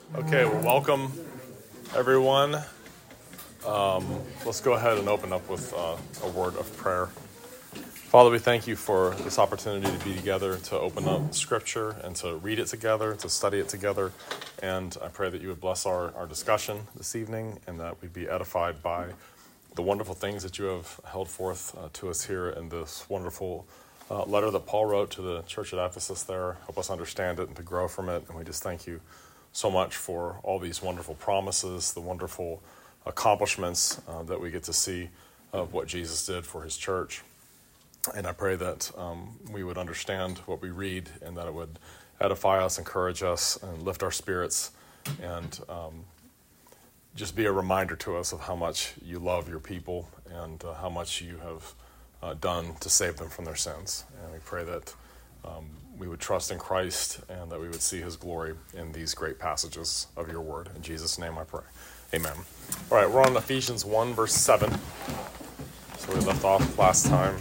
Okay, well, welcome everyone. Let's go ahead and open up with a word of prayer. Father, we thank you for this opportunity to be together, to open up Scripture and to read it together, to study it together. And I pray that you would bless our discussion this evening and that we'd be edified by the wonderful things that you have held forth to us here in this wonderful letter that Paul wrote to the church at Ephesus there. Help us understand it and to grow from it. And we just thank you so much for all these wonderful promises, the wonderful accomplishments that we get to see of what Jesus did for his church. And I pray that we would understand what we read and that it would edify us, encourage us, and lift our spirits, and just be a reminder to us of how much you love your people and how much you have done to save them from their sins. And we pray that we would trust in Christ and that we would see his glory in these great passages of your word. In Jesus' name I pray. Amen. All right, we're on Ephesians 1, verse 7. So we left off last time.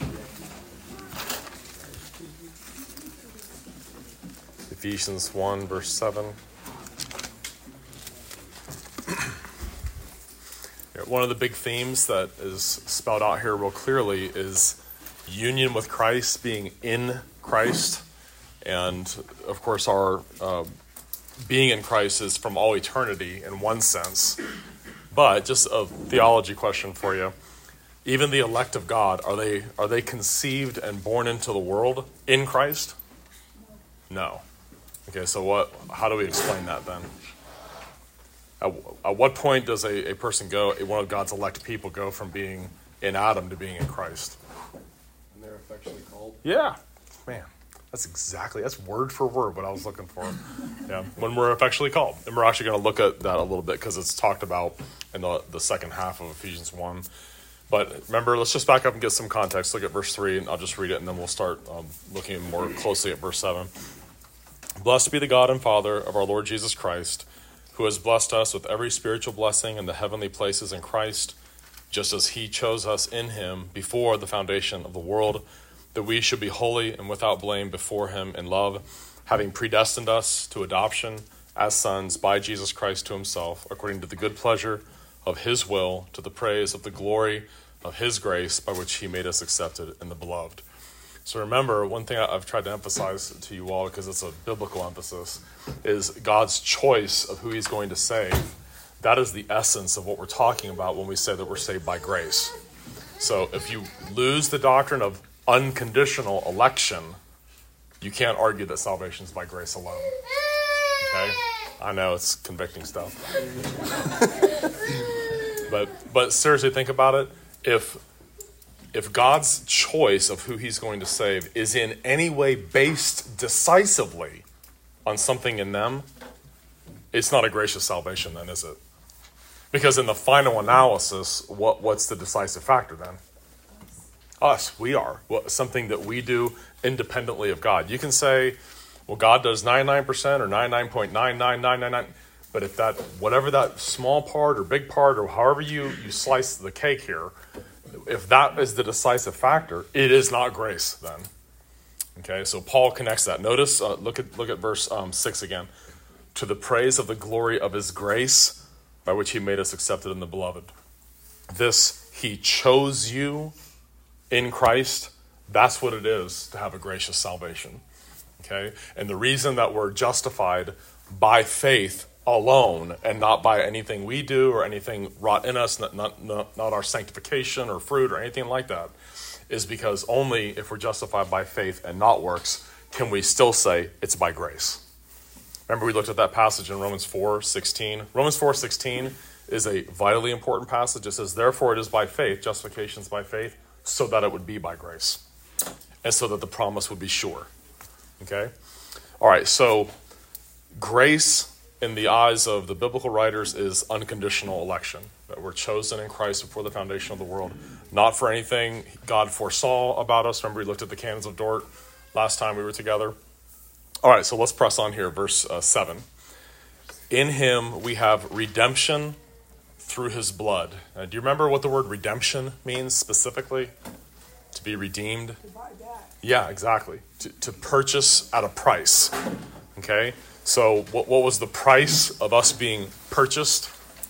Ephesians 1, verse 7. One of the big themes that is spelled out here real clearly is union with Christ, being in Christ. And, of course, our being in Christ is from all eternity in one sense. But just a theology question for you. Even the elect of God, are they conceived and born into the world in Christ? No. Okay, so how do we explain that then? At what point does a person go, one of God's elect people, go from being in Adam to being in Christ? And they're effectually called? Yeah. Man, that's word for word what I was looking for. Yeah, when we're effectually called. And we're actually going to look at that a little bit because it's talked about in the second half of Ephesians 1. But remember, let's just back up and get some context. Look at verse 3, and I'll just read it, and then we'll start looking more closely at verse 7. Blessed be the God and Father of our Lord Jesus Christ, who has blessed us with every spiritual blessing in the heavenly places in Christ, just as he chose us in him before the foundation of the world, that we should be holy and without blame before him in love, having predestined us to adoption as sons by Jesus Christ to himself, according to the good pleasure of his will, to the praise of the glory of his grace, by which he made us accepted in the beloved. So remember, one thing I've tried to emphasize to you all, because it's a biblical emphasis, is God's choice of who he's going to save. That is the essence of what we're talking about when we say that we're saved by grace. So if you lose the doctrine of unconditional election, you can't argue that salvation is by grace alone. Okay? I know it's convicting stuff. But seriously, think about it. If God's choice of who he's going to save is in any way based decisively on something in them, it's not a gracious salvation then, is it? Because in the final analysis, what's the decisive factor then? Us, we are. Something that we do independently of God. You can say, well, God does 99% or 99.99999, but if whatever that small part or big part or however you slice the cake here, if that is the decisive factor, it is not grace then. Okay, so Paul connects that. Notice, look at verse 6 again. To the praise of the glory of his grace, by which he made us accepted in the beloved. This, he chose you in Christ. That's what it is to have a gracious salvation. Okay, and the reason that we're justified by faith alone and not by anything we do or anything wrought in us, not our sanctification or fruit or anything like that, is because only if we're justified by faith and not works can we still say it's by grace. Remember we looked at that passage in Romans 4:16. Romans 4:16 is a vitally important passage. It says, therefore it is by faith, justification is by faith, so that it would be by grace and so that the promise would be sure. Okay? All right, so grace in the eyes of the biblical writers is unconditional election, that we're chosen in Christ before the foundation of the world, not for anything God foresaw about us. Remember, we looked at the cannons of Dort last time we were together. All right, so let's press on here, verse 7. In him we have redemption through his blood. Do you remember what the word redemption means specifically? To be redeemed? To buy back. Yeah, exactly. To purchase at a price. Okay? So what was the price of us being purchased?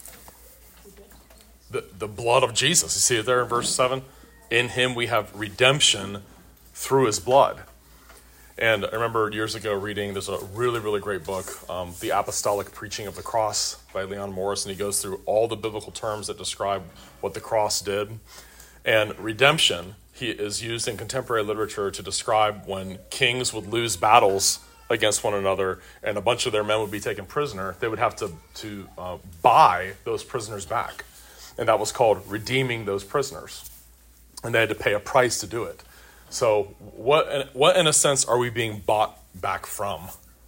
The blood of Jesus. You see it there in verse 7? In him we have redemption through his blood. And I remember years ago reading, there's a really, really great book, The Apostolic Preaching of the Cross by Leon Morris, and he goes through all the biblical terms that describe what the cross did. And redemption, he is used in contemporary literature to describe when kings would lose battles against one another and a bunch of their men would be taken prisoner, they would have to buy those prisoners back. And that was called redeeming those prisoners. And they had to pay a price to do it. So what in a sense are we being bought back from?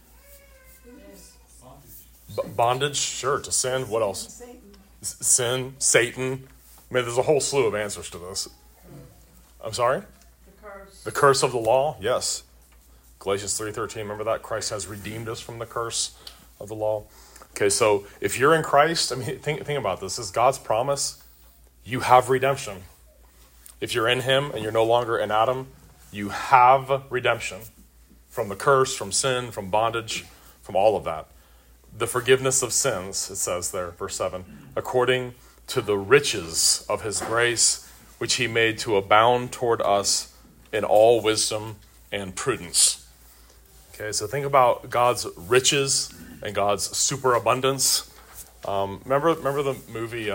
Bondage, sure, to sin. What else? Sin, Satan. I mean, there's a whole slew of answers to this. I'm sorry? The curse of the law, yes. Galatians 3:13, remember that? Christ has redeemed us from the curse of the law. Okay, so if you're in Christ, I mean, think about this. This is God's promise. You have redemption. If you're in him and you're no longer in Adam, you have redemption from the curse, from sin, from bondage, from all of that. The forgiveness of sins, it says there, verse 7, according to the riches of his grace, which he made to abound toward us in all wisdom and prudence. Okay, so think about God's riches and God's superabundance. Remember the movie,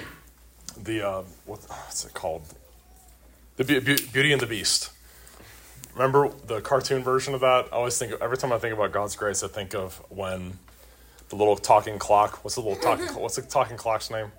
what's it called? The Beauty and the Beast. Remember the cartoon version of that? I always think, every time I think about God's grace, I think of when the little talking clock. What's the talking clock's name?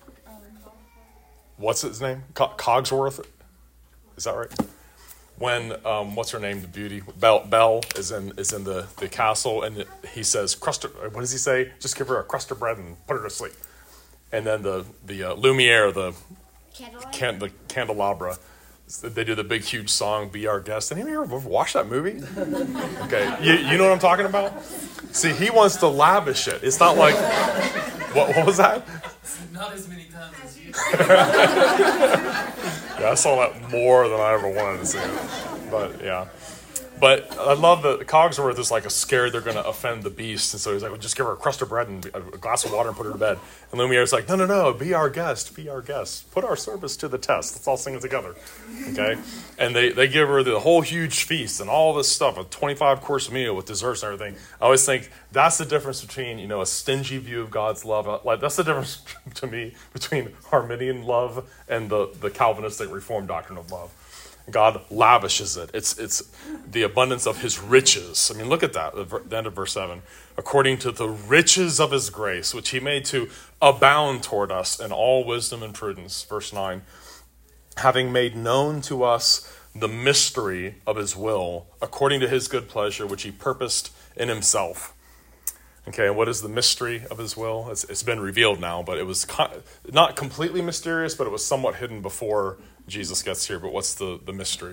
What's his name? Cogsworth. Is that right? When what's her name? The beauty Belle is in the castle, and he says, what does he say? Just give her a crust of bread and put her to sleep. And then the Lumiere, the candelabra, they do the big huge song, "Be Our Guest." Anybody ever watch that movie? Okay, you know what I'm talking about? See, he wants to lavish it. It's not like what was that? Not as many times as you. Yeah, I saw that more than I ever wanted to see it. But yeah. But I love that Cogsworth is like scared they're going to offend the beast. And so he's like, well, just give her a crust of bread and a glass of water and put her to bed. And Lumiere's like, no, be our guest, be our guest. Put our service to the test. Let's all sing it together. Okay? And they give her the whole huge feast and all this stuff, a 25-course meal with desserts and everything. I always think that's the difference between, a stingy view of God's love. Like, that's the difference to me between Arminian love and the Calvinistic Reformed doctrine of love. God lavishes it. It's the abundance of his riches. I mean, look at that, the end of verse 7. According to the riches of his grace, which he made to abound toward us in all wisdom and prudence. Verse 9. Having made known to us the mystery of his will, according to his good pleasure, which he purposed in himself. Okay, and what is the mystery of his will? It's been revealed now, but it was not completely mysterious, but it was somewhat hidden before Jesus gets here. But what's the mystery?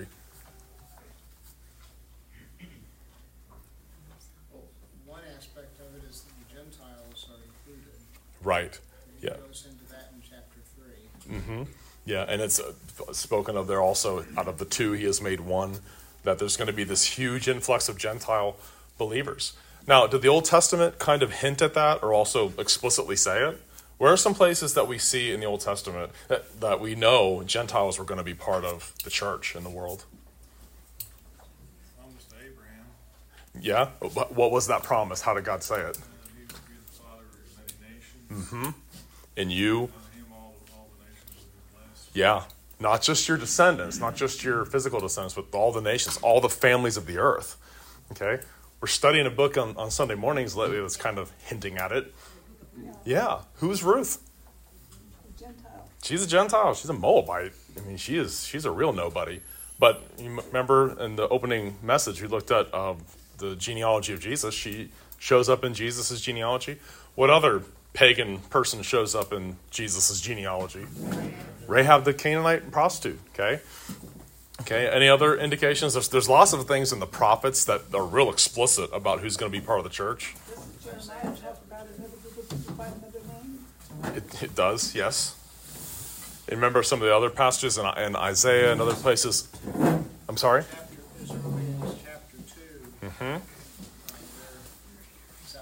Well, one aspect of it is that the Gentiles are included. Right. He Yeah. goes into that in chapter 3. Mm-hmm. Yeah, and it's spoken of there also, out of the two he has made one, that there's going to be this huge influx of Gentile believers. Now, did the Old Testament kind of hint at that or also explicitly say it? Where are some places that we see in the Old Testament that we know Gentiles were going to be part of the church in the world? Promise to Abraham. Yeah? What was that promise? How did God say it? He would be the father of many nations. Mm-hmm. And you? On him all the nations will be blessed. Yeah. Not just your descendants, not just your physical descendants, but all the nations, all the families of the earth. Okay? We're studying a book on Sunday mornings lately that's kind of hinting at it. Yeah. Who's Ruth? Gentile. She's a Gentile. She's a Moabite. I mean, she's a real nobody. But you remember in the opening message, we looked at the genealogy of Jesus. She shows up in Jesus' genealogy. What other pagan person shows up in Jesus' genealogy? Rahab the Canaanite prostitute. Okay, any other indications? There's lots of things in the prophets that are real explicit about who's going to be part of the church. Does Jeremiah talk about another group by another name? It does, yes. And remember some of the other passages in Isaiah and other places. I'm sorry? Chapter 2. Mm-hmm. It's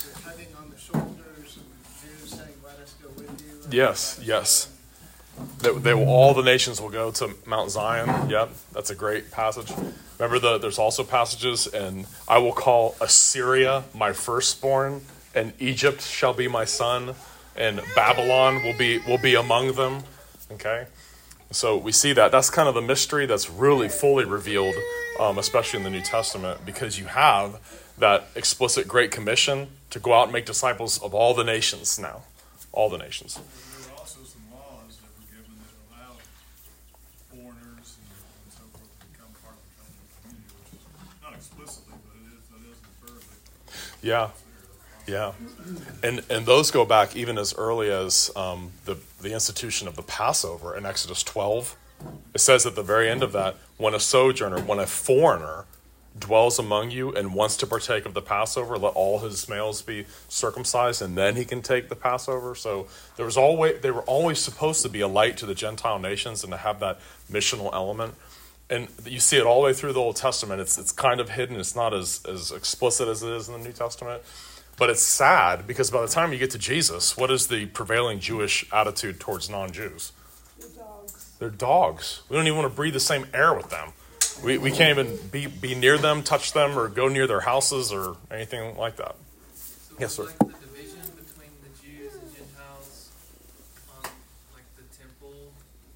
the tugging on the shoulders and Jews saying, let us go with you. and Yes, let us yes. go. They will, all the nations will go to Mount Zion. Yep, that's a great passage. Remember, there's also passages, and I will call Assyria my firstborn, and Egypt shall be my son, and Babylon will be among them. Okay, so we see that. That's kind of the mystery that's really fully revealed, especially in the New Testament, because you have that explicit Great Commission to go out and make disciples of all the nations now, all the nations. There were also some laws that were given that allowed foreigners and so forth to become part of the covenant community, which is not explicitly, but it is inferred. Yeah. Yeah, and those go back even as early as the institution of the Passover in Exodus 12. It says at the very end of that, when a sojourner, when a foreigner dwells among you and wants to partake of the Passover, let all his males be circumcised, and then he can take the Passover. So they were always supposed to be a light to the Gentile nations and to have that missional element. And you see it all the way through the Old Testament. It's kind of hidden. It's not as explicit as it is in the New Testament. But it's sad because by the time you get to Jesus, what is the prevailing Jewish attitude towards non-Jews? The dogs. They're dogs. We don't even want to breathe the same air with them. We can't even be near them, touch them, or go near their houses or anything like that. So Yes, was sir. like the division between the Jews and Gentiles on like the temple.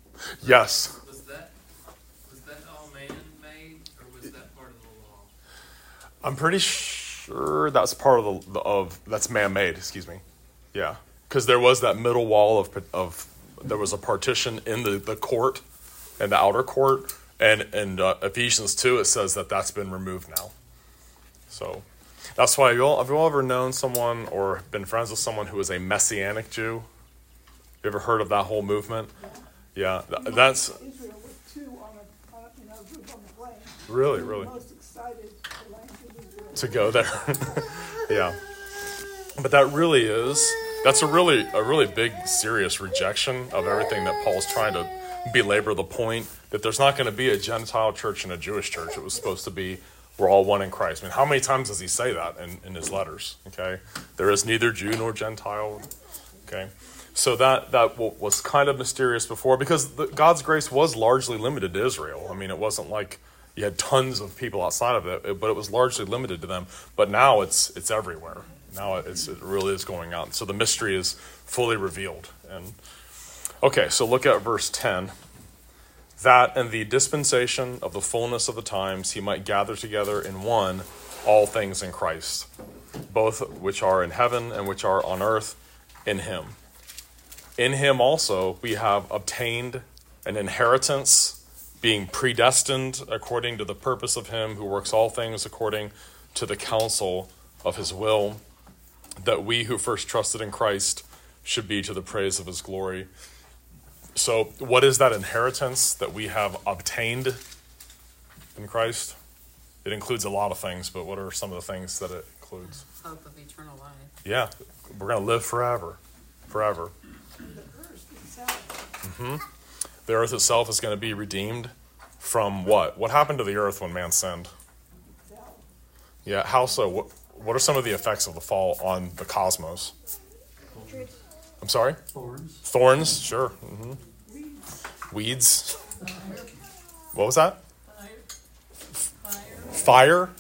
Yes. Was that all man-made, or was that part of the law? I'm pretty sure that's part of that's man-made. Excuse me. Yeah, because there was that middle wall of there was a partition in the court and the outer court, and in Ephesians 2 it says that's been removed now. So that's why have you all ever known someone or been friends with someone who is a Messianic Jew? You ever heard of that whole movement? Yeah, that's Israel with two on a group on the plane. really, We were really. most excited to land in Israel. To go there. Yeah. But that's a really big, serious rejection of everything that Paul's trying to belabor the point that there's not going to be a Gentile church and a Jewish church. It was supposed to be we're all one in Christ. I mean, how many times does he say that in his letters? Okay. There is neither Jew nor Gentile. Okay. So that was kind of mysterious before because God's grace was largely limited to Israel. I mean, it wasn't like you had tons of people outside of it, but it was largely limited to them. But now it's everywhere. Now it really is going out. So the mystery is fully revealed. And okay, so look at verse 10. That in the dispensation of the fullness of the times he might gather together in one all things in Christ, both which are in heaven and which are on earth in him. In him also we have obtained an inheritance, being predestined according to the purpose of him who works all things according to the counsel of his will, that we who first trusted in Christ should be to the praise of his glory. So what is that inheritance that we have obtained in Christ? It includes a lot of things, but what are some of the things that it includes? Hope of eternal life. Yeah, we're going to live forever. Forever. The earth itself. The earth itself is going to be redeemed from what? What happened to the earth when man sinned? Fell. Yeah, how so? What are some of the effects of the fall on the cosmos? I'm sorry? Thorns, sure. Weeds. What was that? Fire.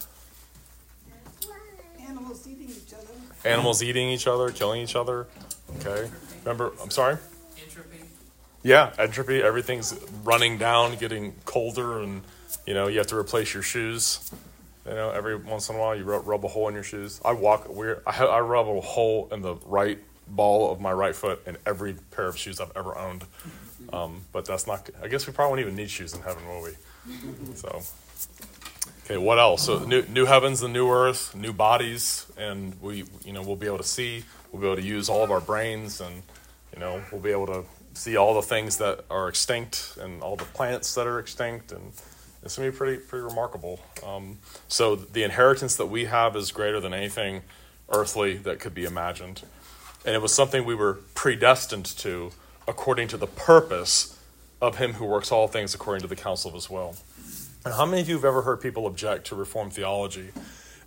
Animals eating each other. Animals eating each other, killing each other. Okay. Remember, I'm sorry? Entropy. Yeah, entropy. Everything's running down, getting colder, and, you have to replace your shoes. Every once in a while you rub a hole in your shoes. I rub a hole in the right ball of my right foot in every pair of shoes I've ever owned. But that's not, I guess we probably won't even need shoes in heaven, will we? So, okay, what else? So new heavens and new earth, new bodies, and we'll be able to see, we'll be able to use all of our brains, and, we'll be able to see all the things that are extinct and all the plants that are extinct, and it's going to be pretty remarkable. So the inheritance that we have is greater than anything earthly that could be imagined. And it was something we were predestined to according to the purpose of him who works all things according to the counsel of his will. And how many of you have ever heard people object to Reformed theology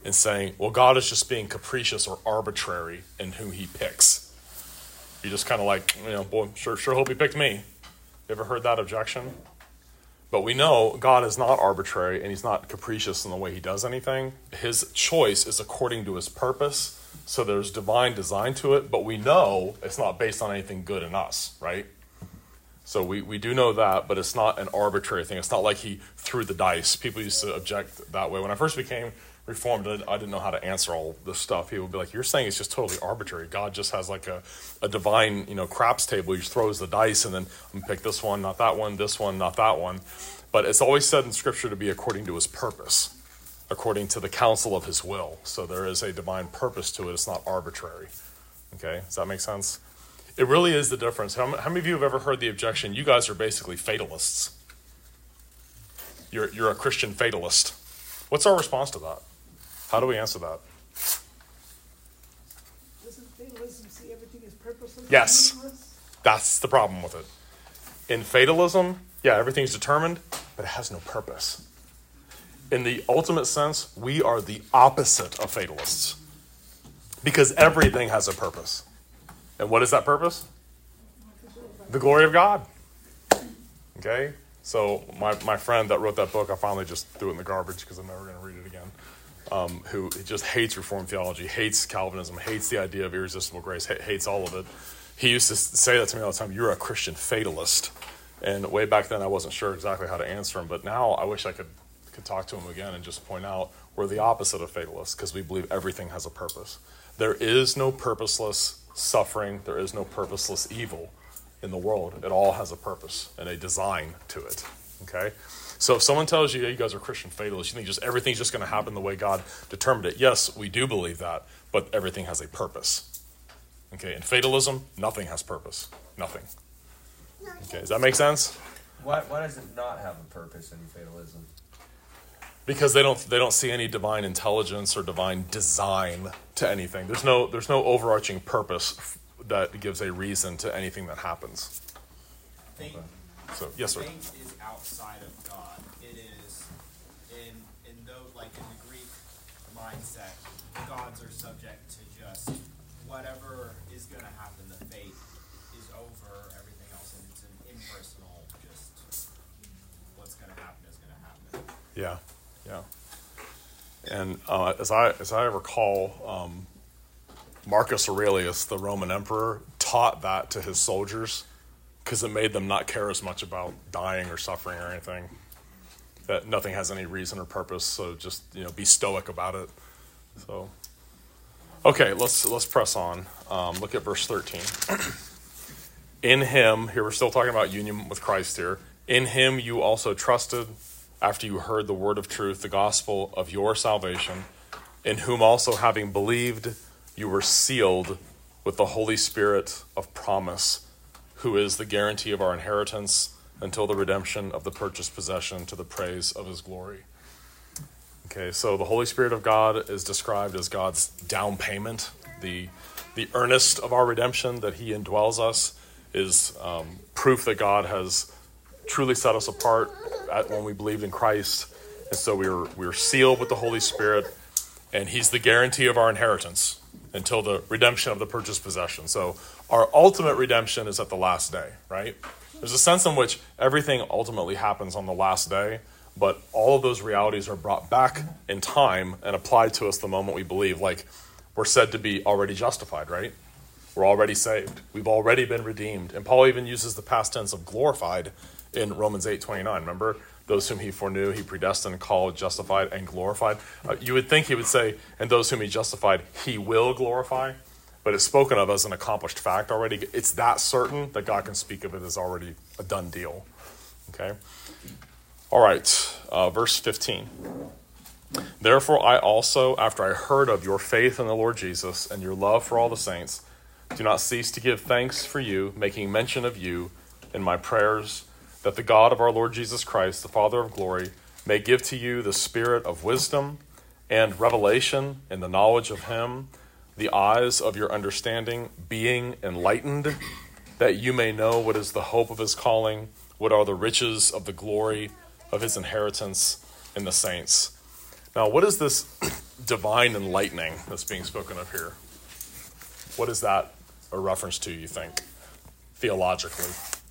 and saying, well, God is just being capricious or arbitrary in whom he picks. You just kind of like, boy, sure hope he picked me. You ever heard that objection? But we know God is not arbitrary and he's not capricious in the way he does anything. His choice is according to his purpose. So there's divine design to it, but we know it's not based on anything good in us, right? So we do know that, but it's not an arbitrary thing. It's not like he threw the dice. People used to object that way. When I first became Reformed, I didn't know how to answer all this stuff. People would be like, you're saying it's just totally arbitrary. God just has like a divine, craps table. He just throws the dice and then I'm going to pick this one, not that one, this one, not that one. But it's always said in Scripture to be according to his purpose, according to the counsel of his will. So there is a divine purpose to it. It's not arbitrary. Okay, does that make sense? It really is the difference. How many of you have ever heard the objection, you guys are basically fatalists? You're a Christian fatalist. What's our response to that? How do we answer that? Doesn't fatalism see everything as purposeless? Yes. Meaningless? That's the problem with it. In fatalism, yeah, everything's determined, but it has no purpose. In the ultimate sense, we are the opposite of fatalists because everything has a purpose. And what is that purpose? The glory of God. Okay? So my friend that wrote that book, I finally just threw it in the garbage because I'm never going to read it again, who just hates Reformed theology, hates Calvinism, hates the idea of irresistible grace, hates all of it. He used to say that to me all the time, you're a Christian fatalist. And way back then I wasn't sure exactly how to answer him, but now I wish I could talk to him again and just point out we're the opposite of fatalists because we believe everything has a purpose. There is no purposeless suffering. There is no purposeless evil in the world. It all has a purpose and a design to it. Okay? So if someone tells you, yeah, you guys are Christian fatalists, you think just everything's just going to happen the way God determined it. Yes, we do believe that, but everything has a purpose. Okay? In fatalism, nothing has purpose. Nothing. Okay, does that make sense? Why does it not have a purpose in fatalism? Because they don't see any divine intelligence or divine design to anything. There's no overarching purpose that gives a reason to anything that happens. Fate, So yes, sir. fate is outside of God. It is in the Greek mindset, gods are subject to just whatever is going to happen. The fate is over everything else, and it's an impersonal. Just what's going to happen is going to happen. Yeah. And as I recall, Marcus Aurelius, the Roman emperor, taught that to his soldiers because it made them not care as much about dying or suffering or anything. That nothing has any reason or purpose, so just be stoic about it. So, okay, let's press on. Look at verse 13. In him, here we're still talking about union with Christ here. In him you also trusted, after you heard the word of truth, the gospel of your salvation, in whom also having believed, you were sealed with the Holy Spirit of promise, who is the guarantee of our inheritance until the redemption of the purchased possession to the praise of his glory. Okay, so the Holy Spirit of God is described as God's down payment. The earnest of our redemption that he indwells us is proof that God has truly set us apart when we believed in Christ. And so we were sealed with the Holy Spirit, and he's the guarantee of our inheritance until the redemption of the purchased possession. So our ultimate redemption is at the last day, right? There's a sense in which everything ultimately happens on the last day, but all of those realities are brought back in time and applied to us the moment we believe. Like we're said to be already justified, right? We're already saved. We've already been redeemed. And Paul even uses the past tense of glorified in Romans 8:29. Remember? Those whom he foreknew, he predestined, called, justified, and glorified. You would think he would say, and those whom he justified, he will glorify. But it's spoken of as an accomplished fact already. It's that certain that God can speak of it as already a done deal. Okay? All right, verse 15. Therefore I also, after I heard of your faith in the Lord Jesus and your love for all the saints, do not cease to give thanks for you, making mention of you in my prayers, that the God of our Lord Jesus Christ, the Father of glory, may give to you the spirit of wisdom and revelation in the knowledge of him, the eyes of your understanding being enlightened, that you may know what is the hope of his calling, what are the riches of the glory of his inheritance in the saints. Now, what is this divine enlightening that's being spoken of here, what is that a reference to, you think, theologically?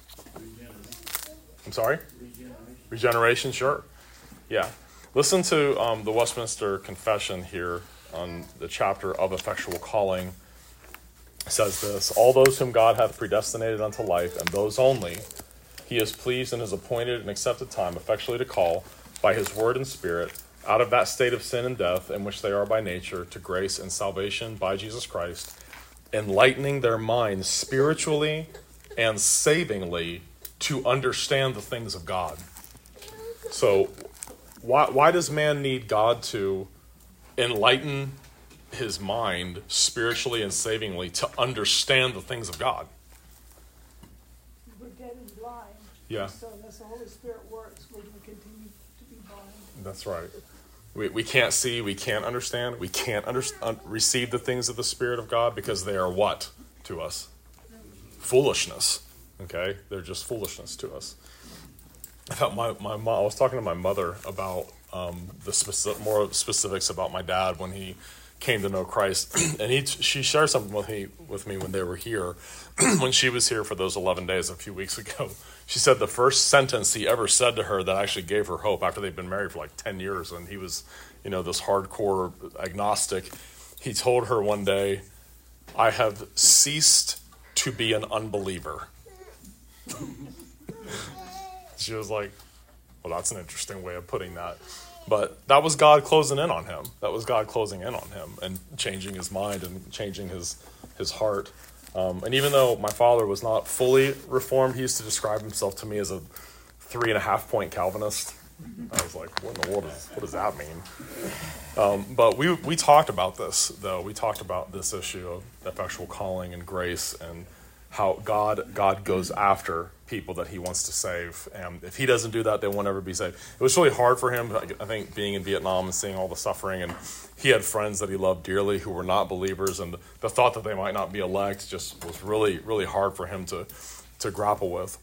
I'm sorry? Regeneration, sure. Yeah. Listen to the Westminster Confession here on the chapter of effectual calling. It says this: all those whom God hath predestinated unto life, and those only, he is pleased in his appointed and accepted time effectually to call by his word and spirit out of that state of sin and death in which they are by nature to grace and salvation by Jesus Christ, enlightening their minds spiritually and savingly to understand the things of God. So why does man need God to enlighten his mind spiritually and savingly to understand the things of God? We're dead and blind. Yeah. So as the Holy Spirit works, we can continue to be blind. That's right. We can't see, we can't understand, we can't receive the things of the Spirit of God because they are what to us? Foolishness. Okay? They're just foolishness to us. I thought my mom, I was talking to my mother about more specifics about my dad when he came to know Christ, and she shared something with me when they were here, when she was here for those 11 days a few weeks ago. She said the first sentence he ever said to her that actually gave her hope after they'd been married for like 10 years, and he was, this hardcore agnostic. He told her one day, "I have ceased to be an unbeliever." She was like, well, that's an interesting way of putting that. But that was God closing in on him. That was God closing in on him and changing his mind and changing his heart. And even though my father was not fully reformed, he used to describe himself to me as a 3.5-point Calvinist. I was like, what in the world what does that mean? But we talked about this, though. We talked about this issue of effectual calling and grace and how God goes after people that he wants to save. And if he doesn't do that, they won't ever be saved. It was really hard for him, I think, being in Vietnam and seeing all the suffering. And he had friends that he loved dearly who were not believers. And the thought that they might not be elect just was really, really hard for him to grapple with.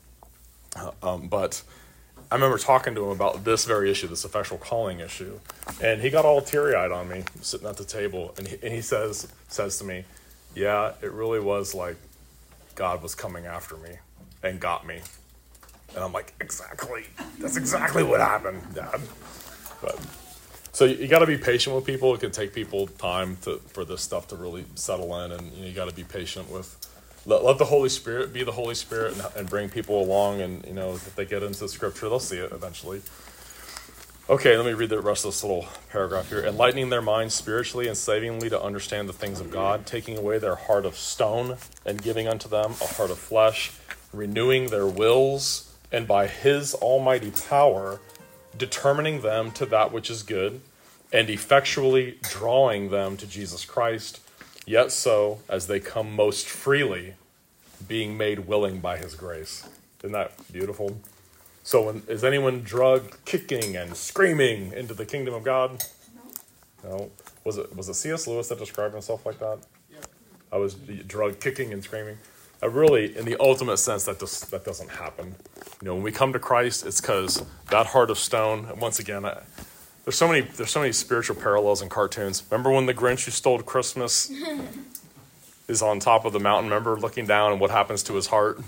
But I remember talking to him about this very issue, this effectual calling issue. And he got all teary-eyed on me sitting at the table. And he says to me, yeah, it really was like God was coming after me and got me. And I'm like, exactly. That's exactly what happened, Dad. But so you got to be patient with people. It can take people time for this stuff to really settle in, and you got to be patient with. Let the Holy Spirit be the Holy Spirit and bring people along. And if they get into the Scripture, they'll see it eventually. Okay, let me read the rest of this little paragraph here. Enlightening their minds spiritually and savingly to understand the things of God, taking away their heart of stone and giving unto them a heart of flesh, renewing their wills, and by his almighty power, determining them to that which is good, and effectually drawing them to Jesus Christ, yet so as they come most freely, being made willing by his grace. Isn't that beautiful? So is anyone drug kicking and screaming into the kingdom of God? No. Was it C.S. Lewis that described himself like that? Yeah. I was drug kicking and screaming. Really, in the ultimate sense, that doesn't happen. When we come to Christ, it's because that heart of stone. And once again, there's so many spiritual parallels in cartoons. Remember when the Grinch who stole Christmas is on top of the mountain? Remember looking down and what happens to his heart?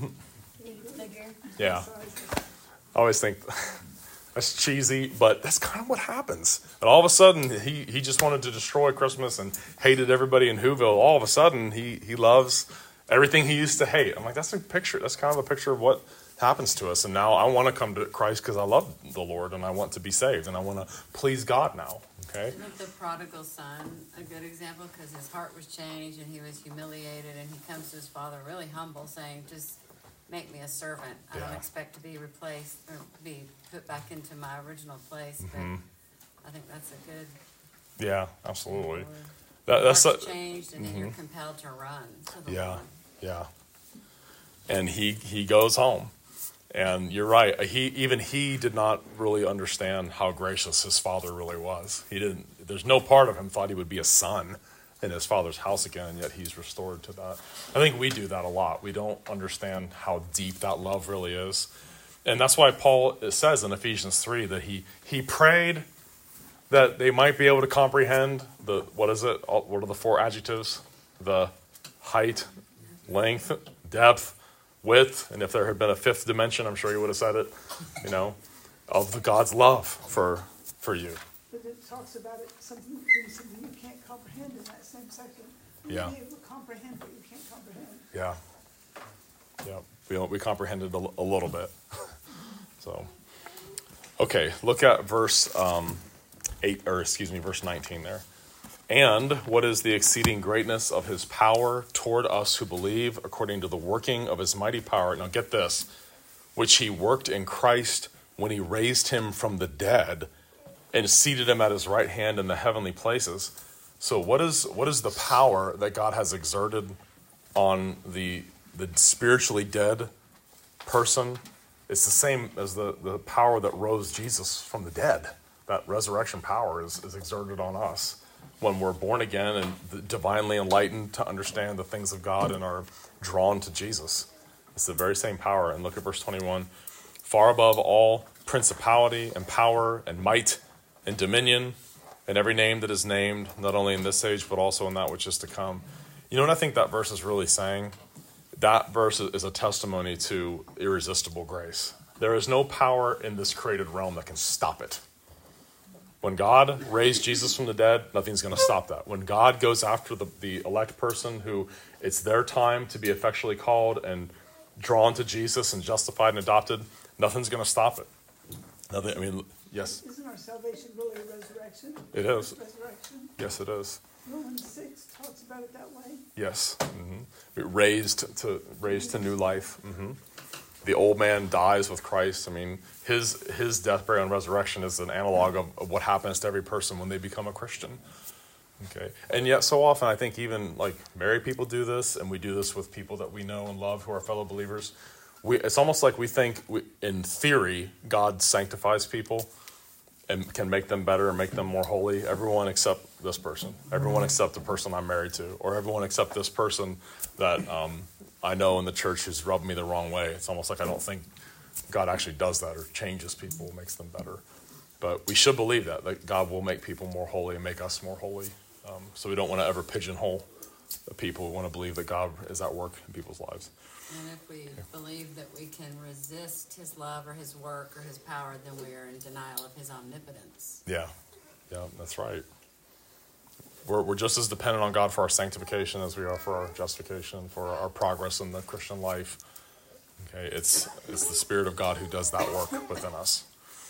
Yeah. I always think that's cheesy, but that's kind of what happens. And all of a sudden, he just wanted to destroy Christmas and hated everybody in Whoville. All of a sudden, he loves everything he used to hate. I'm like, that's a picture. That's kind of a picture of what happens to us. And now I want to come to Christ because I love the Lord and I want to be saved and I want to please God now. Okay. Isn't the prodigal son a good example? Because his heart was changed and he was humiliated, and he comes to his father really humble, saying, "Just make me a servant. I don't expect to be replaced or be put back into my original place." Mm-hmm. But I think that's a good. Yeah, absolutely. That's changed, and then you're compelled to run to the Lord. Yeah. And he goes home. And you're right. He did not really understand how gracious his father really was. He didn't. There's no part of him thought he would be a son in his father's house again, yet he's restored to that. I think we do that a lot. We don't understand how deep that love really is. And that's why Paul says in Ephesians 3 that he prayed that they might be able to comprehend what is it? What are the 4 adjectives? The height, length, depth, width, and if there had been a 5th dimension, I'm sure he would have said it, of the God's love for you. But it talks about it, something you can't comprehend in that same section. You Yeah. may be able to comprehend what you can't comprehend. Yeah. Yeah. We comprehended a little bit. So, okay, look at verse 19 there. And what is the exceeding greatness of his power toward us who believe, according to the working of his mighty power? Now get this, which he worked in Christ when he raised him from the dead and seated him at his right hand in the heavenly places. So what is the power that God has exerted on the spiritually dead person? It's the same as the power that rose Jesus from the dead. That resurrection power is exerted on us when we're born again and divinely enlightened to understand the things of God and are drawn to Jesus. It's the very same power. And look at verse 21. Far above all principality and power and might and dominion and every name that is named, not only in this age, but also in that which is to come. You know what I think that verse is really saying? That verse is a testimony to irresistible grace. There is no power in this created realm that can stop it. When God raised Jesus from the dead, nothing's going to stop that. When God goes after the elect person who it's their time to be effectually called and drawn to Jesus and justified and adopted, nothing's going to stop it. Nothing. I mean, yes. Isn't our salvation really a resurrection? It is. Resurrection. Yes, it is. Romans 6 talks about it that way. Yes. Mm-hmm. Raised to new life. Mm-hmm. The old man dies with Christ. I mean, his death, burial, and resurrection is an analog of what happens to every person when they become a Christian. Okay, and yet so often I think even like married people do this, and we do this with people that we know and love who are fellow believers. It's almost like we think, in theory, God sanctifies people and can make them better and make them more holy. Everyone except this person. Everyone except the person I'm married to. Or everyone except this person that I know in the church who's rubbed me the wrong way. It's almost like I don't think God actually does that or changes people, makes them better. But we should believe that God will make people more holy and make us more holy. So we don't want to ever pigeonhole the people. We want to believe that God is at work in people's lives. And if we believe that we can resist his love or his work or his power, then we are in denial of his omnipotence. Yeah, that's right. We're just as dependent on God for our sanctification as we are for our justification, for our progress in the Christian life. Okay, it's the Spirit of God who does that work within us.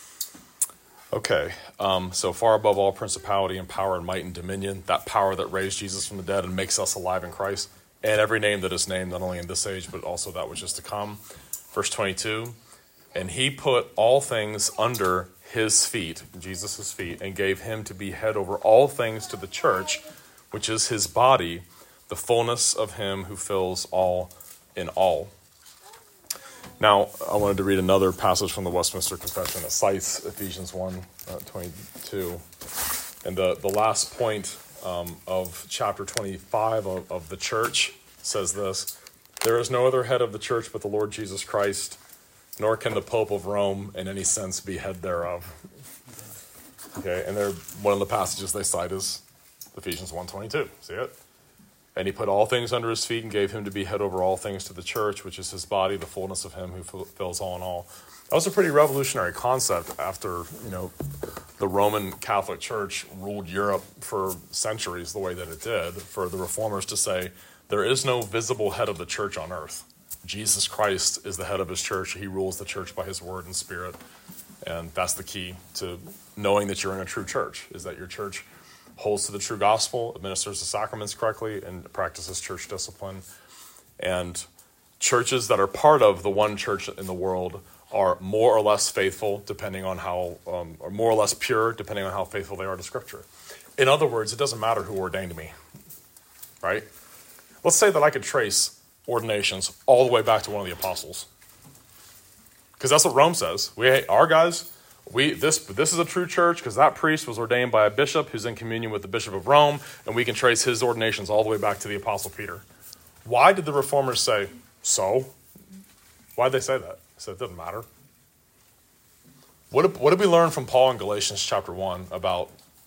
Okay, so far above all principality and power and might and dominion, that power that raised Jesus from the dead and makes us alive in Christ, and every name that is named, not only in this age, but also that which is to come. Verse 22, and he put all things under his feet, Jesus' feet, and gave him to be head over all things to the church, which is his body, the fullness of him who fills all in all. Now, I wanted to read another passage from the Westminster Confession that cites Ephesians 1:22. And the last point of chapter 25 of the church says this: there is no other head of the church but the Lord Jesus Christ, nor can the Pope of Rome in any sense be head thereof. Okay, and one of the passages they cite is Ephesians 1:22. See it? And he put all things under his feet and gave him to be head over all things to the church, which is his body, the fullness of him who fills all in all. That was a pretty revolutionary concept after, the Roman Catholic Church ruled Europe for centuries the way that it did, for the reformers to say, there is no visible head of the church on earth. Jesus Christ is the head of his church. He rules the church by his word and spirit. And that's the key to knowing that you're in a true church, is that your church holds to the true gospel, administers the sacraments correctly, and practices church discipline. And churches that are part of the one church in the world are more or less faithful, depending on how, or more or less pure, depending on how faithful they are to Scripture. In other words, it doesn't matter who ordained me, right? Let's say that I could trace ordinations all the way back to one of the apostles, because that's what Rome says. This is a true church because that priest was ordained by a bishop who's in communion with the Bishop of Rome, and we can trace his ordinations all the way back to the Apostle Peter. Why did the reformers say so? Why did they say that? They said it doesn't matter. What did we learn from Paul in Galatians chapter 1 about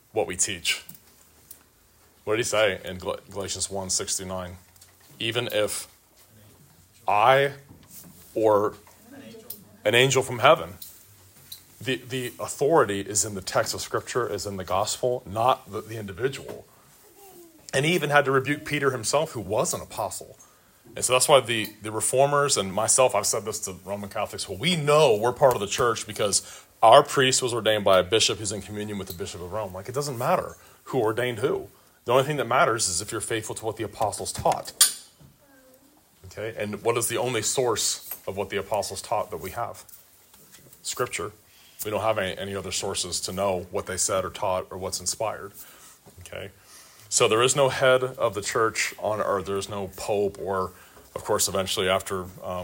what we teach. What did he say in Galatians 1, 6-9? Even if I or an angel from heaven, the authority is in the text of Scripture, is in the gospel, not the individual. And he even had to rebuke Peter himself, who was an apostle. And so that's why the reformers and myself, I've said this to Roman Catholics, well, we know we're part of the church because our priest was ordained by a bishop who's in communion with the Bishop of Rome. Like, it doesn't matter who ordained who. The only thing that matters is if you're faithful to what the apostles taught. Okay? And what is the only source of what the apostles taught that we have? Scripture. We don't have any other sources to know what they said or taught or what's inspired. Okay? So there is no head of the church on earth. There is no pope or, of course, eventually after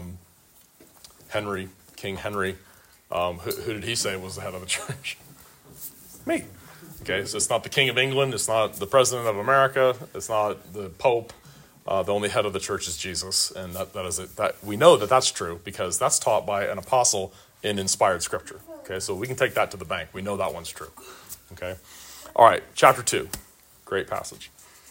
King Henry, who did he say was the head of the church? Me. Okay, so it's not the King of England. It's not the President of America. It's not the Pope. The only head of the church is Jesus. And that is it. That we know that that's true because that's taught by an apostle in inspired Scripture. Okay, so we can take that to the bank. We know that one's true. Okay. All right, chapter 2. Great passage.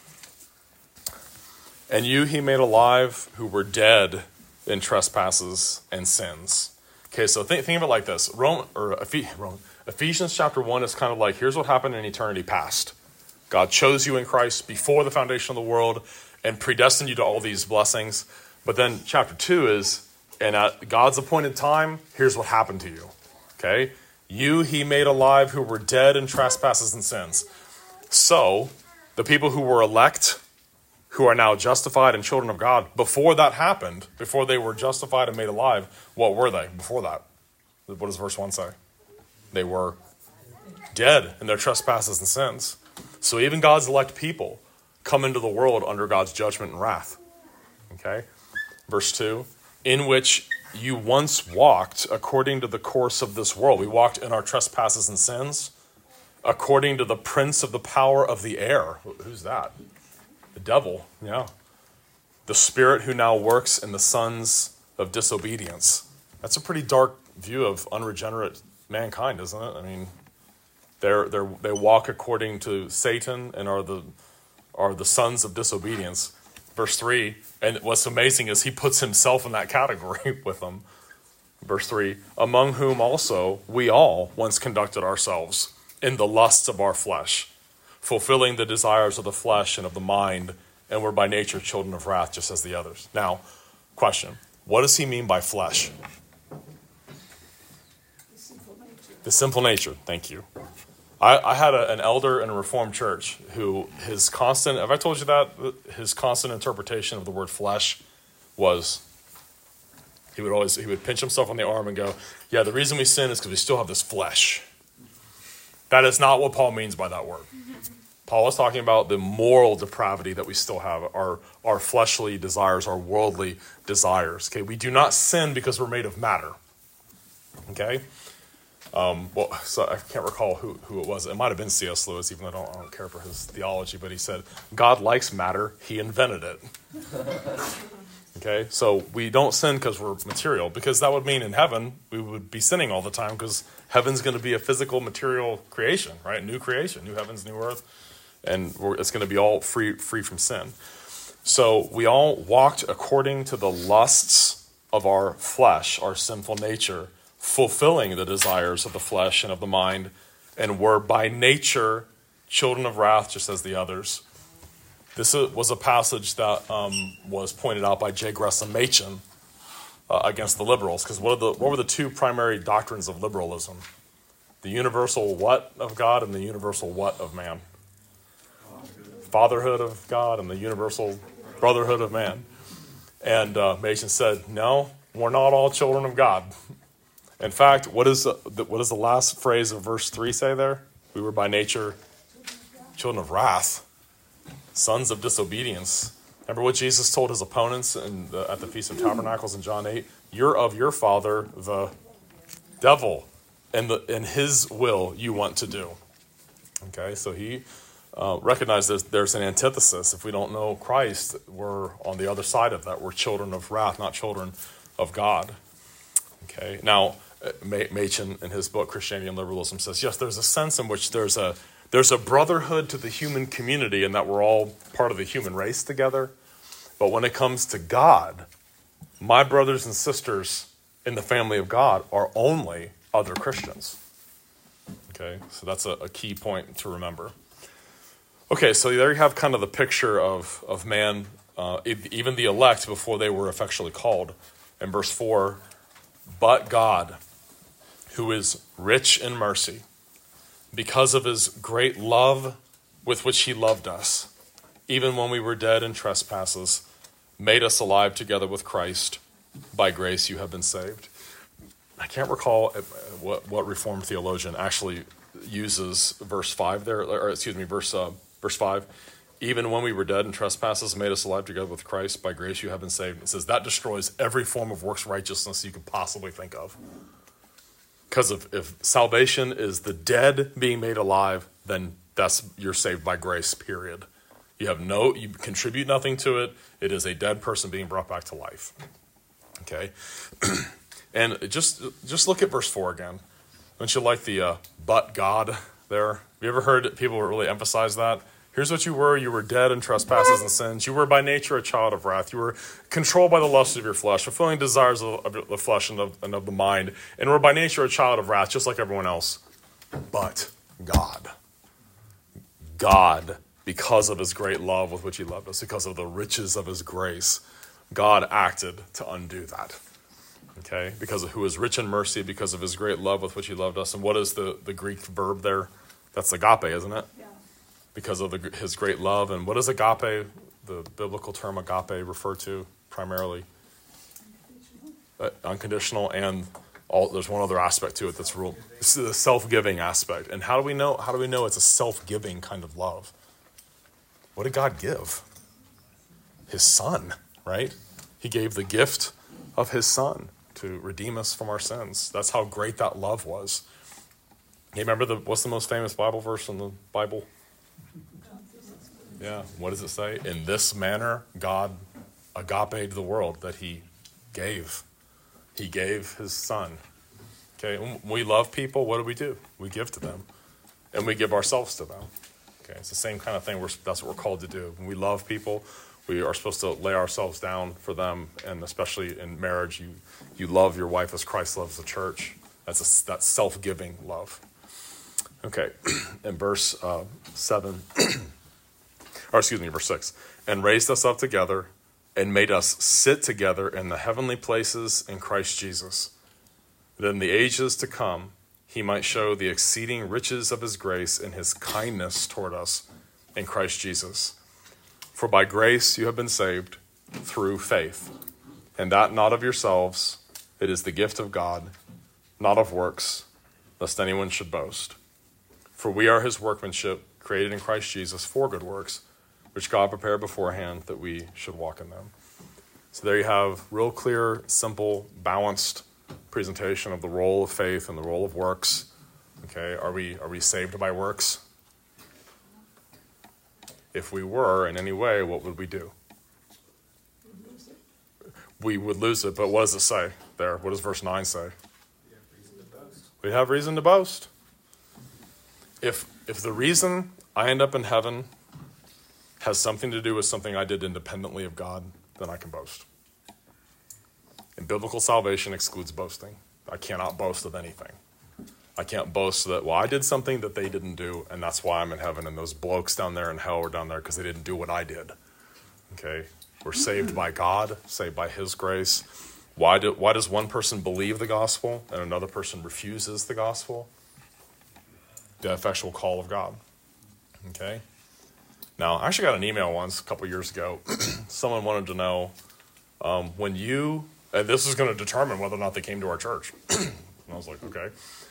And you he made alive who were dead in trespasses and sins. Okay, so think of it like this. Ephesians chapter 1 is kind of like, here's what happened in eternity past. God chose you in Christ before the foundation of the world and predestined you to all these blessings. But then chapter 2 is, and at God's appointed time, here's what happened to you. Okay? You he made alive who were dead in trespasses and sins. So, the people who were elect, who are now justified and children of God, before that happened, before they were justified and made alive, what were they before that? What does verse 1 say? They were dead in their trespasses and sins. So even God's elect people come into the world under God's judgment and wrath. Okay? Verse 2, in which you once walked according to the course of this world. We walked in our trespasses and sins according to the prince of the power of the air. Who's that? The devil, yeah. The spirit who now works in the sons of disobedience. That's a pretty dark view of unregenerate mankind, isn't it? I mean, they walk according to Satan and are the sons of disobedience. Verse 3, and what's amazing is he puts himself in that category with them. Verse 3, among whom also we all once conducted ourselves in the lusts of our flesh, fulfilling the desires of the flesh and of the mind, and were by nature children of wrath, just as the others. Now, question, what does he mean by flesh? The sinful nature, thank you. I had an elder in a Reformed church who his constant, have I told you that? His constant interpretation of the word flesh was, he would pinch himself on the arm and go, yeah, the reason we sin is because we still have this flesh. That is not what Paul means by that word. Paul is talking about the moral depravity that we still have, our fleshly desires, our worldly desires. Okay, we do not sin because we're made of matter. Okay? So I can't recall who it was. It might have been C.S. Lewis, even though I don't care for his theology, but he said, God likes matter, he invented it. Okay, so we don't sin because we're material, because that would mean in heaven we would be sinning all the time, because heaven's going to be a physical, material creation, right? New creation, new heavens, new earth, and it's going to be all free from sin. So we all walked according to the lusts of our flesh, our sinful nature, fulfilling the desires of the flesh and of the mind, and were by nature children of wrath, just as the others. This was a passage that was pointed out by J. Gresham Machen against the liberals, because what were the two primary doctrines of liberalism? The universal what of God and the universal what of man? Fatherhood of God and the universal brotherhood of man. And Machen said, no, we're not all children of God. In fact, what does the last phrase of verse 3 say there? We were by nature children of wrath, sons of disobedience. Remember what Jesus told his opponents at the Feast of Tabernacles in John 8? You're of your father, the devil, and his will you want to do. Okay, so he recognized there's an antithesis. If we don't know Christ, we're on the other side of that. We're children of wrath, not children of God. Okay, now Machen in his book Christianity and Liberalism says, yes, there's a sense in which there's There's a brotherhood to the human community in that we're all part of the human race together. But when it comes to God, my brothers and sisters in the family of God are only other Christians. Okay, so that's a key point to remember. Okay, so there you have kind of the picture of man, even the elect before they were effectually called. In verse 4, but God, who is rich in mercy, because of his great love with which he loved us, even when we were dead in trespasses, made us alive together with Christ. By grace you have been saved. I can't recall what Reformed theologian actually uses verse 5 there, or excuse me, verse 5. Even when we were dead in trespasses, made us alive together with Christ. By grace you have been saved. It says that destroys every form of works righteousness you could possibly think of. Because if salvation is the dead being made alive, then you're saved by grace, period. You contribute nothing to it. It is a dead person being brought back to life. Okay? And just look at verse 4 again. Don't you like the but God there? Have you ever heard people really emphasize that? Here's what you were. You were dead in trespasses and sins. You were by nature a child of wrath. You were controlled by the lust of your flesh, fulfilling desires of the flesh and of the mind, and were by nature a child of wrath, just like everyone else. But God, because of his great love with which he loved us, because of the riches of his grace, God acted to undo that. Okay? Because of who is rich in mercy, because of his great love with which he loved us. And what is the Greek verb there? That's agape, isn't it? Yeah. Because of his great love. And what does agape, the biblical term agape, refer to primarily? Unconditional. And there's one other aspect to it that's real. It's the self-giving aspect. And how do we know it's a self-giving kind of love? What did God give? His son, right? He gave the gift of his son to redeem us from our sins. That's how great that love was. You remember what's the most famous Bible verse in the Bible? Yeah, what does it say? In this manner, God agape'd the world, that he gave. He gave his son. Okay, when we love people, what do? We give to them. And we give ourselves to them. Okay, it's the same kind of thing. That's what we're called to do. When we love people, we are supposed to lay ourselves down for them, and especially in marriage, you love your wife as Christ loves the church. That's self-giving love. Okay, in verse 7, or excuse me, verse 6, and raised us up together and made us sit together in the heavenly places in Christ Jesus, that in the ages to come he might show the exceeding riches of his grace and his kindness toward us in Christ Jesus. For by grace you have been saved through faith, and that not of yourselves, it is the gift of God, not of works, lest anyone should boast. For we are his workmanship, created in Christ Jesus for good works, which God prepared beforehand that we should walk in them. So there you have real clear, simple, balanced presentation of the role of faith and the role of works. Okay, are we saved by works? If we were in any way, what would we do? We would lose it, but what does it say there? What does verse 9 say? We have reason to boast. If the reason I end up in heaven has something to do with something I did independently of God, then I can boast. And biblical salvation excludes boasting. I cannot boast of anything. I can't boast that, well, I did something that they didn't do, and that's why I'm in heaven, and those blokes down there in hell are down there because they didn't do what I did. Okay? We're saved by God, saved by his grace. Why does one person believe the gospel and another person refuses the gospel? The effectual call of God. Okay? Now, I actually got an email once a couple years ago. Someone wanted to know when you, and this is going to determine whether or not they came to our church. And I was like, okay.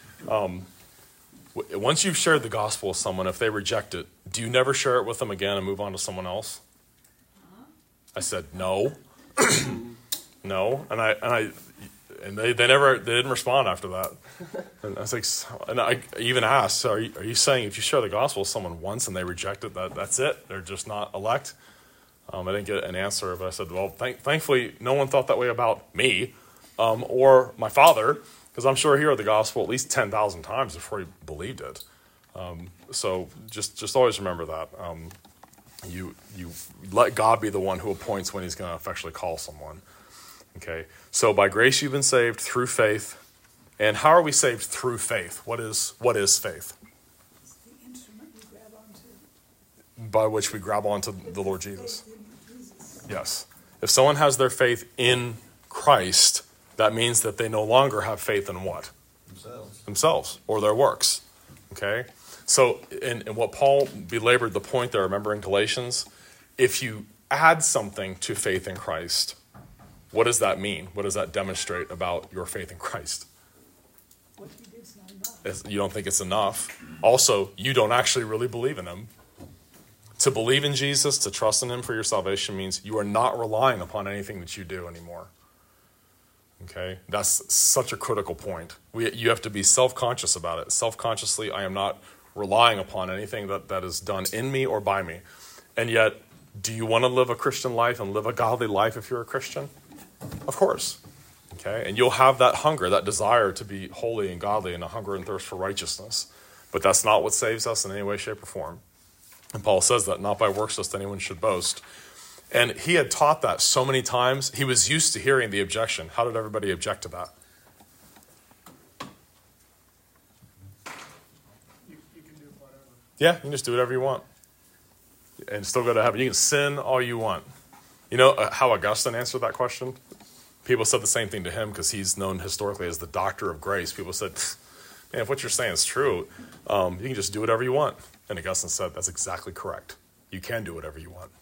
Once you've shared the gospel with someone, if they reject it, do you never share it with them again and move on to someone else? I said, no. No. And they didn't respond after that. And I was like, and I even asked, so are you saying if you share the gospel with someone once and they reject it, that's it? They're just not elect? I didn't get an answer, but I said, well, thankfully, no one thought that way about me or my father, because I'm sure he heard the gospel at least 10,000 times before he believed it. So just always remember that. You let God be the one who appoints when he's going to effectually call someone. Okay, so by grace you've been saved through faith. And how are we saved through faith? What is faith? It's the instrument we grab onto. By which we grab onto the Lord Jesus. Faith in Jesus. Yes. If someone has their faith in Christ, that means that they no longer have faith in what? Themselves or their works. Okay? So, and what Paul belabored the point there, remember in Galatians, if you add something to faith in Christ, what does that mean? What does that demonstrate about your faith in Christ? What he did's not enough. You don't think it's enough. Also, you don't actually really believe in him. To believe in Jesus, to trust in him for your salvation means you are not relying upon anything that you do anymore. Okay? That's such a critical point. You have to be self-conscious about it. Self-consciously, I am not relying upon anything that is done in me or by me. And yet, do you want to live a Christian life and live a godly life if you're a Christian? Of course. Okay? And you'll have that hunger, that desire to be holy and godly and a hunger and thirst for righteousness. But that's not what saves us in any way, shape, or form. And Paul says that, not by works lest anyone should boast. And he had taught that so many times, he was used to hearing the objection. How did everybody object to that? You can do whatever. Yeah, you can just do whatever you want. And still go to heaven. You can sin all you want. You know how Augustine answered that question? People said the same thing to him because he's known historically as the doctor of grace. People said, man, if what you're saying is true, you can just do whatever you want. And Augustine said, that's exactly correct. You can do whatever you want.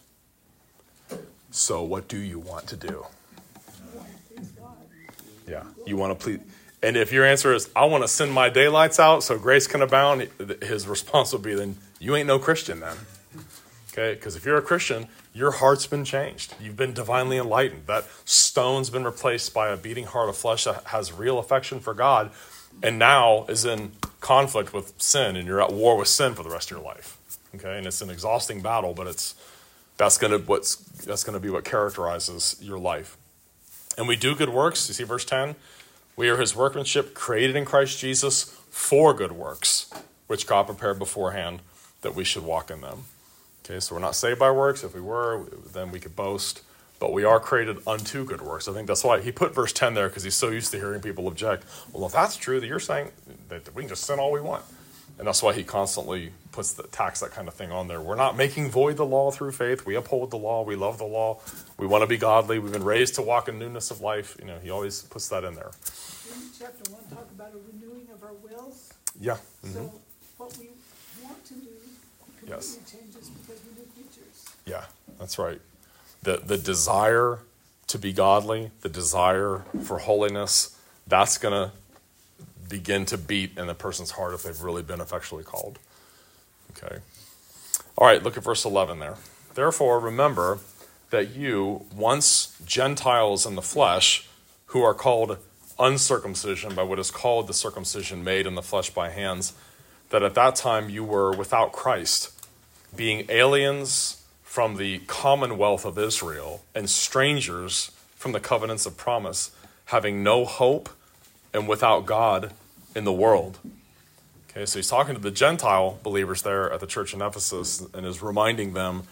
So what do you want to do? Please God. Yeah, you want to please. And if your answer is, I want to send my daylights out so grace can abound, his response will be, then you ain't no Christian then. Okay, because if you're a Christian, your heart's been changed. You've been divinely enlightened. That stone's been replaced by a beating heart of flesh that has real affection for God and now is in conflict with sin, and you're at war with sin for the rest of your life. Okay, and it's an exhausting battle, but that's going to be what characterizes your life. And we do good works. You see verse 10? We are his workmanship created in Christ Jesus for good works, which God prepared beforehand that we should walk in them. Okay, so we're not saved by works. If we were, then we could boast. But we are created unto good works. I think that's why he put verse 10 there, because he's so used to hearing people object. Well, if that's true, that you're saying that we can just sin all we want. And that's why he constantly tacks that kind of thing on there. We're not making void the law through faith. We uphold the law. We love the law. We want to be godly. We've been raised to walk in newness of life. You know, he always puts that in there. Didn't chapter 1 talk about a renewing of our wills? Yeah. So what we want to do completely Yes. changes because we're new creatures. Yeah, that's right. The desire to be godly, the desire for holiness, that's going to begin to beat in the person's heart if they've really been effectually called. Okay. All right, look at verse 11 there. Therefore, remember that you, once Gentiles in the flesh, who are called uncircumcision by what is called the circumcision made in the flesh by hands, that at that time you were without Christ, being aliens from the commonwealth of Israel and strangers from the covenants of promise, having no hope and without God in the world. Okay, so he's talking to the Gentile believers there at the church in Ephesus and is reminding them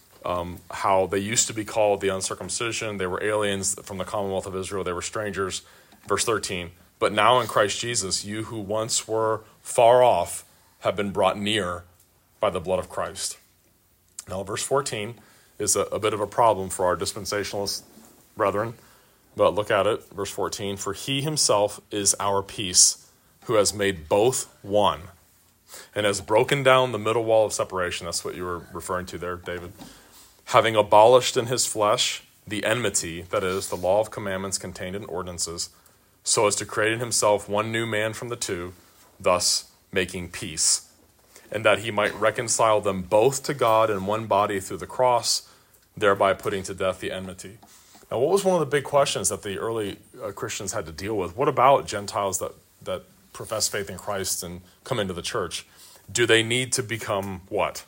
how they used to be called the uncircumcision. They were aliens from the commonwealth of Israel. They were strangers. Verse 13, but now in Christ Jesus, you who once were far off have been brought near by the blood of Christ. Now, verse 14 is a bit of a problem for our dispensationalist brethren, but look at it. Verse 14, for he himself is our peace, who has made both one and has broken down the middle wall of separation. That's what you were referring to there, David. Having abolished in his flesh the enmity, that is, the law of commandments contained in ordinances, so as to create in himself one new man from the two, thus making peace, and that he might reconcile them both to God in one body through the cross, thereby putting to death the enmity. Now, what was one of the big questions that the early Christians had to deal with? What about Gentiles that profess faith in Christ and come into the church? Do they need to become what?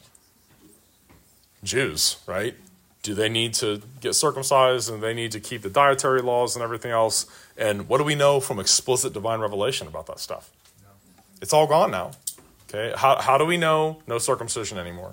Jews, right? Do they need to get circumcised and they need to keep the dietary laws and everything else? And what do we know from explicit divine revelation about that stuff? It's all gone now. Okay, how do we know no circumcision anymore?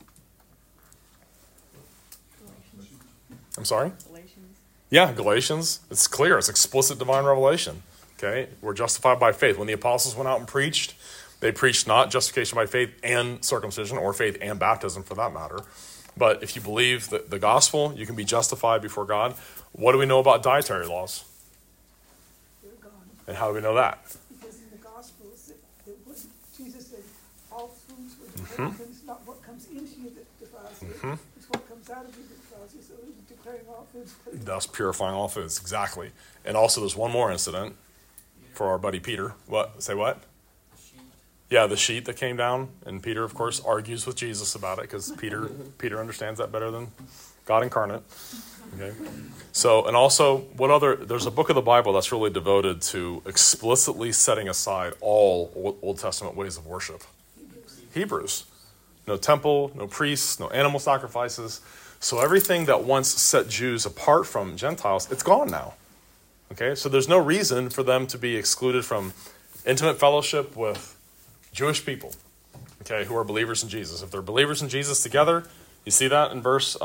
I'm sorry? Galatians. Yeah, Galatians. It's clear. It's explicit divine revelation. Okay, we're justified by faith. When the apostles went out and preached, they preached not justification by faith and circumcision, or faith and baptism for that matter. But if you believe the gospel, you can be justified before God. What do we know about dietary laws? They're gone. And how do we know that? Because in the Gospels, it wasn't, Jesus said, all foods were declared, and it's not what comes into you that defiles you, it's what comes out of you that defiles you. So it was declaring all foods clean. Thus purifying all foods, exactly. And also there's one more incident for our buddy Peter. What? Say what? Yeah, the sheet that came down, and Peter, of course, argues with Jesus about it because Peter understands that better than God incarnate. Okay, so and also there's a book of the Bible that's really devoted to explicitly setting aside all Old Testament ways of worship. Hebrews, no temple, no priests, no animal sacrifices. So everything that once set Jews apart from Gentiles, it's gone now. Okay, so there's no reason for them to be excluded from intimate fellowship with Jewish people, okay, who are believers in Jesus. If they're believers in Jesus together, you see that in verse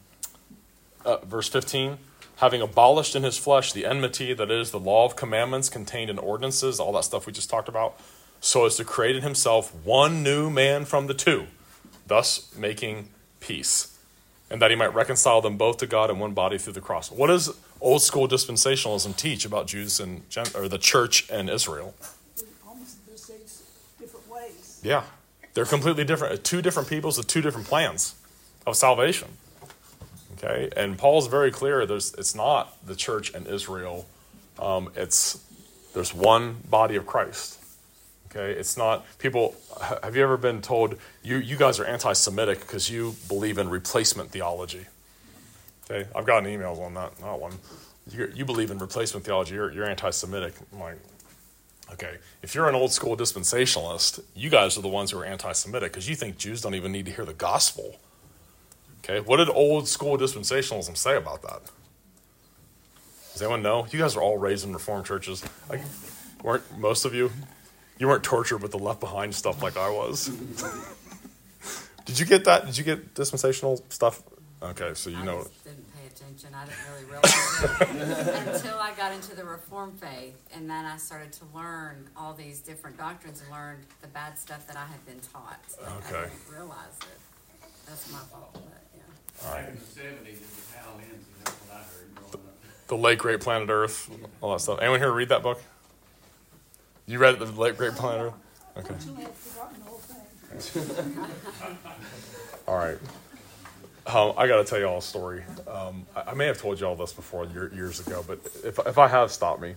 15, having abolished in his flesh the enmity, that is, the law of commandments contained in ordinances, all that stuff we just talked about, so as to create in himself one new man from the two, thus making peace, and that he might reconcile them both to God in one body through the cross. What does old school dispensationalism teach about Jews and or the church and Israel? They're saved different ways. Yeah, they're completely different. Two different peoples with two different plans of salvation. Okay, and Paul's very clear. It's not the church and Israel. There's one body of Christ. Okay, it's not people. Have you ever been told you guys are anti-Semitic because you believe in replacement theology? Okay, I've gotten emails on that. Not one. You believe in replacement theology. You're anti-Semitic. I'm like, okay, if you're an old school dispensationalist, you guys are the ones who are anti-Semitic because you think Jews don't even need to hear the gospel. Okay, what did old school dispensationalism say about that? Does anyone know? You guys are all raised in Reformed churches. Like, weren't most of you? You weren't tortured with the Left Behind stuff like I was. Did you get that? Did you get dispensational stuff? Okay, so you know. I just didn't pay attention. I didn't really realize it until I got into the Reformed faith, and then I started to learn all these different doctrines and learned the bad stuff that I had been taught. Okay. I didn't realize it. That's my fault, but yeah. All right. Back in the 70s, it was Hal Lindsey. That's what I heard growing up. The Late Great Planet Earth, all that stuff. Anyone here read that book? You read The Late Great Planet Earth? Okay. Unfortunately, I've forgotten the whole thing. All right. I got to tell you all a story. I may have told you all this before years ago, but if I have, stop me.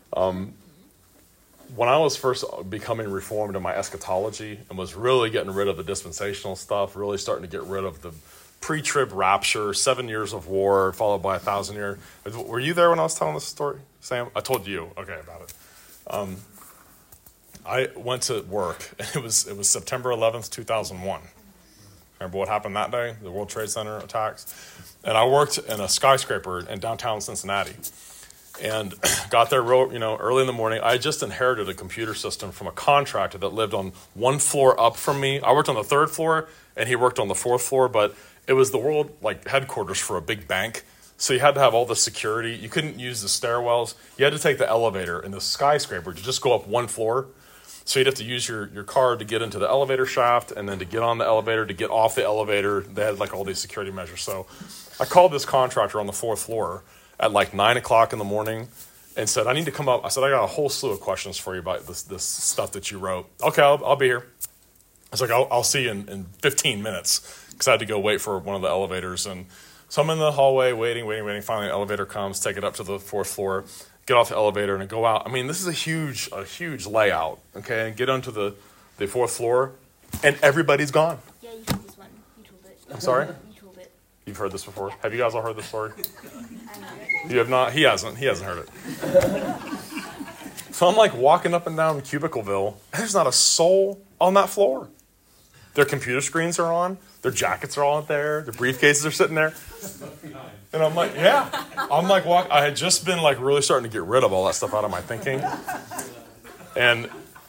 When I was first becoming reformed in my eschatology and was really getting rid of the dispensational stuff, really starting to get rid of the pre-trib rapture, 7 years of war, followed by 1,000 years. Were you there when I was telling this story, Sam? I told you, okay, about it. I went to work. It was September 11th, 2001. Remember what happened that day? The World Trade Center attacks. And I worked in a skyscraper in downtown Cincinnati. And got there early in the morning. I had just inherited a computer system from a contractor that lived on one floor up from me. I worked on the third floor, and he worked on the fourth floor, but it was the world headquarters for a big bank. So you had to have all the security. You couldn't use the stairwells. You had to take the elevator in the skyscraper to just go up one floor. So you'd have to use your card to get into the elevator shaft, and then to get on the elevator, to get off the elevator. They had all these security measures. So I called this contractor on the fourth floor at 9 o'clock in the morning and said, I need to come up. I said, I got a whole slew of questions for you about this stuff that you wrote. Okay, I'll be here. I was like, I'll see you in 15 minutes because I had to go wait for one of the elevators. And so I'm in the hallway waiting. Finally, the elevator comes, take it up to the fourth floor, get off the elevator and go out. I mean, this is a huge layout, okay? And get onto the fourth floor, and everybody's gone. Yeah, you told this one. You told it. I'm sorry? You told it. You've heard this before? Have you guys all heard this story? I know. You have not? He hasn't heard it. So I'm walking up and down Cubicleville, and there's not a soul on that floor. Their computer screens are on. Their jackets are all there. Their briefcases are sitting there. And I'm like, yeah. I had just been really starting to get rid of all that stuff out of my thinking. And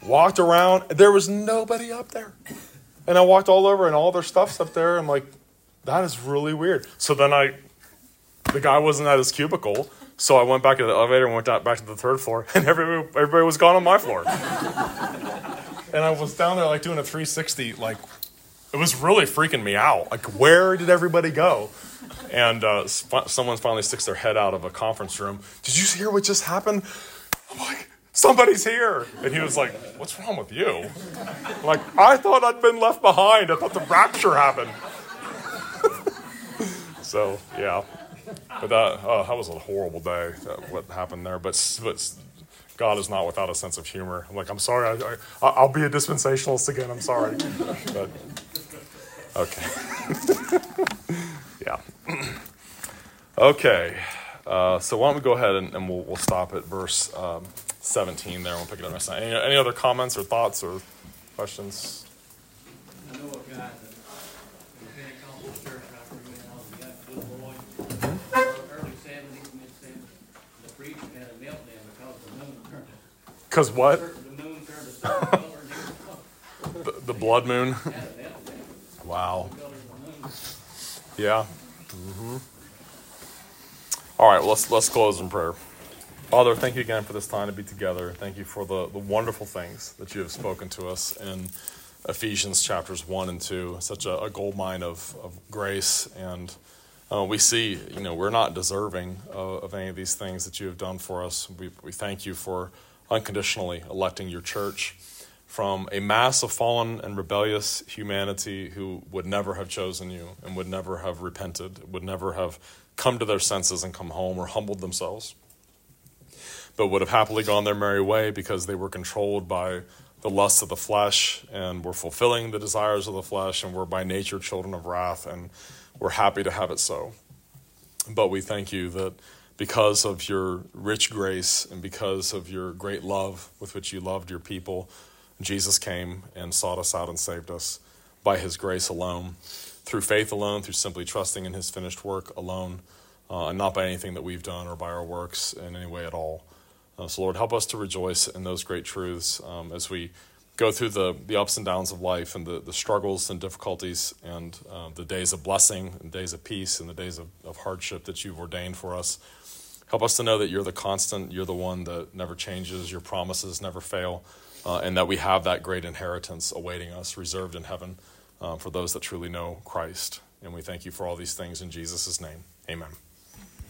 Walked around. There was nobody up there. And I walked all over, and all their stuff's up there. I'm like, that is really weird. So then the guy wasn't at his cubicle, so I went back to the elevator and went back to the third floor, and everybody was gone on my floor. And I was down there like doing a 360, like it was really freaking me out. Like, where did everybody go? And someone finally sticks their head out of a conference room. Did you hear what just happened? I'm like, somebody's here. And he was like, what's wrong with you? I'm like, I thought I'd been left behind. I thought the rapture happened. So, yeah. But that was a horrible day, what happened there. But God is not without a sense of humor. I'm like, I'm sorry. I'll be a dispensationalist again. I'm sorry. But, okay. Yeah. Okay. So why don't we go ahead and we'll stop at verse 17 there. We'll pick it up next time. Any other comments or thoughts or questions? I know a guy that in a Pentecostal church out there, he got a little boy, early 70s, mid-70s. The preacher had a meltdown because the moon turned. Because what? The moon turned a certain color and he was The blood moon? had a meltdown. Wow. The color of the moon. Yeah. Mm-hmm. All right, well, let's close in prayer. Father, thank you again for this time to be together. Thank you for the wonderful things that you have spoken to us in Ephesians chapters 1 and 2. Such a gold mine of grace. And we see, we're not deserving of any of these things that you have done for us. We thank you for unconditionally electing your church from a mass of fallen and rebellious humanity who would never have chosen you and would never have repented, would never have come to their senses and come home or humbled themselves, but would have happily gone their merry way because they were controlled by the lusts of the flesh and were fulfilling the desires of the flesh and were by nature children of wrath, and we're happy to have it so. But we thank you that because of your rich grace and because of your great love with which you loved your people, Jesus came and sought us out and saved us by his grace alone, through faith alone, through simply trusting in his finished work alone, and not by anything that we've done or by our works in any way at all. So Lord, help us to rejoice in those great truths as we go through the ups and downs of life and the struggles and difficulties and the days of blessing and days of peace and the days of hardship that you've ordained for us. Help us to know that you're the constant, you're the one that never changes, your promises never fail, and that we have that great inheritance awaiting us, reserved in heaven for those that truly know Christ. And we thank you for all these things in Jesus' name. Amen.